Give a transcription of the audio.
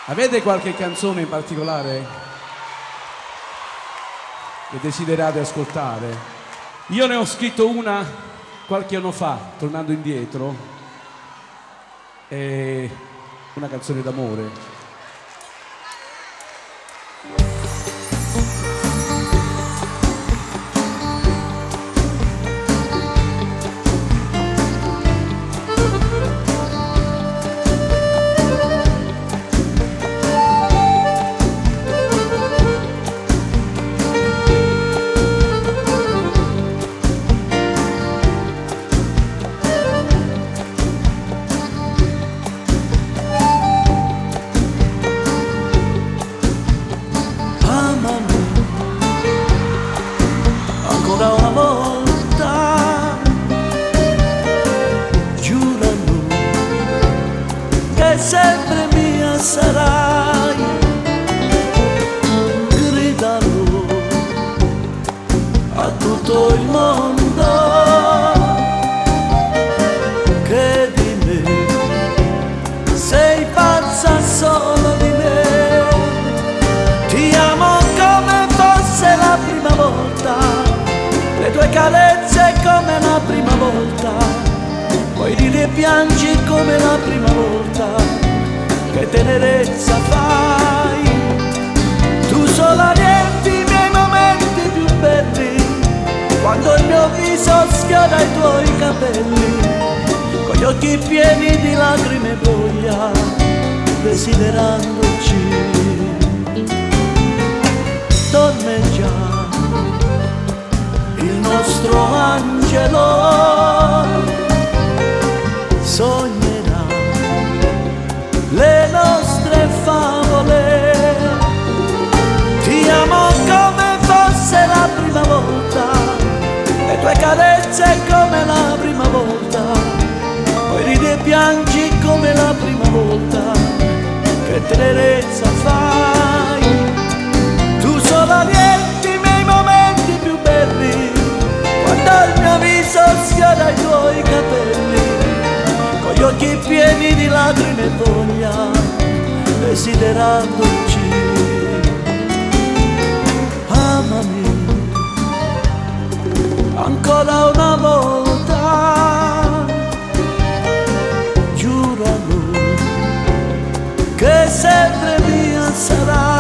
Avete qualche canzone in particolare che desiderate ascoltare? Io ne ho scritto una qualche anno fa, tornando indietro, è una canzone d'amore. Ancora una volta, giuralo che sempre mia sarai, gridalo a tutto il mondo che di me sei pazza solo di me. Ti amo come fosse la prima volta, le tue carezze come la prima volta, poi ridi e piangi come la prima volta, che tenerezza fai. Tu sola riempi i miei momenti più belli, quando il mio viso schiara i tuoi capelli, con gli occhi pieni di lacrime e voglia, desiderandoci. Dorme già il nostro angelo, sognerà le nostre favole. Ti amo come fosse la prima volta, le tue carezze come la prima volta, poi ridi e piangi come la prima volta, che tenerezza fai. Tu sola riempi i miei momenti più belli, quando il mio viso schiara i tuoi capelli, con gli occhi pieni di lacrime e voglia, desiderandoci. Amami ancora una volta, giuralo che sempre mia sarai.